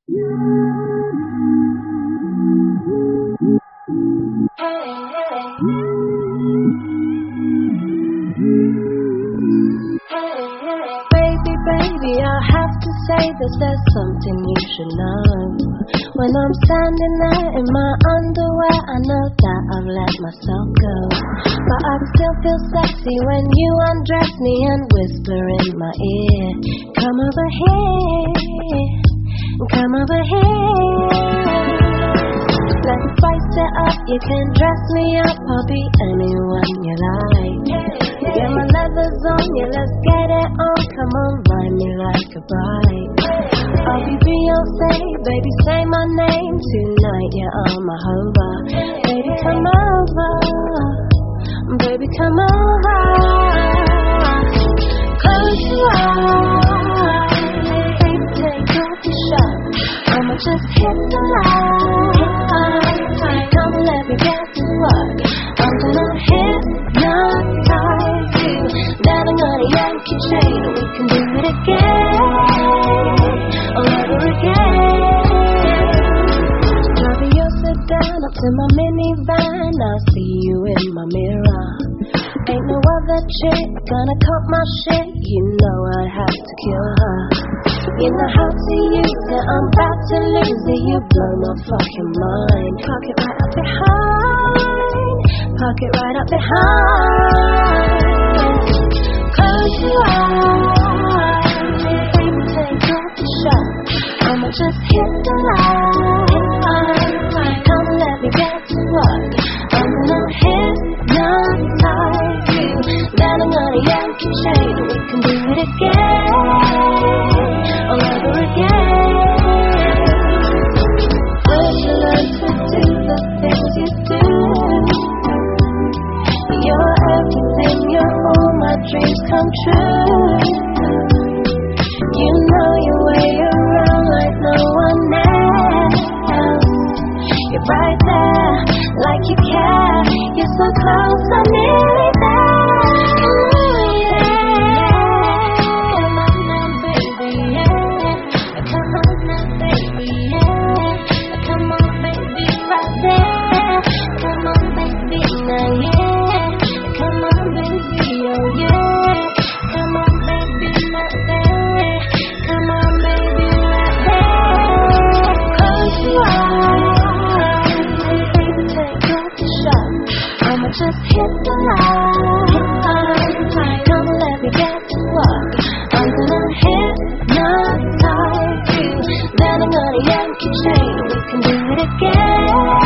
Baby, I have to say this, there's something you should know. When I'm standing there in my underwear, I know that I've let myself go. But I still feel sexy when you undress me and whisper in my ear, come over here, come over here. Let's spice it up, you can dress me up, I'll be anyone you like. Yeah, my leather's on, yeah, let's get it on, come on, ride me like a bride. I'll be Beyonce, baby, say my name, tonight you're on my hover. Baby, come over, baby, come over. Close your eyes, baby, take off your shirt, I'ma just hit the light. Come let me get to work, I'm gonna hypnotize you. Then I'm gonna yank your chain, we can do it again, all over again. Driving your sedan up to my minivan, I'll see you in my mirror. Ain't no other chick gonna cut my shit, you know I'd have to kill her. You know how to use it, I'm about to lose it, you blow my fucking mind. Park it right up behind, park it right up behind. Close your eyes, baby, take off the shirt, I'ma just hit the light. Come let me get to work, I'm gonna hypnotize you. Then I'm gonna yank your chain, we can do it again, all over again. Where'd you learn to do the things you do? You're everything, you're all my dreams come true. You know your way around like no one else. You're right there, like you care. You're so close, I'm nearly there. Come on now, baby, yeah. Come on now, baby, yeah. Come on, baby, right there. Come on, baby, now, yeah. Come on, baby, oh yeah. Come on, baby, right there. Come on, baby, right there. Close your eyes, baby, take off the shirt, I'ma just hit the light. Come let me get to work, I'm gonna hypnotize you. Then I'm gonna yank your chain, we can do it again.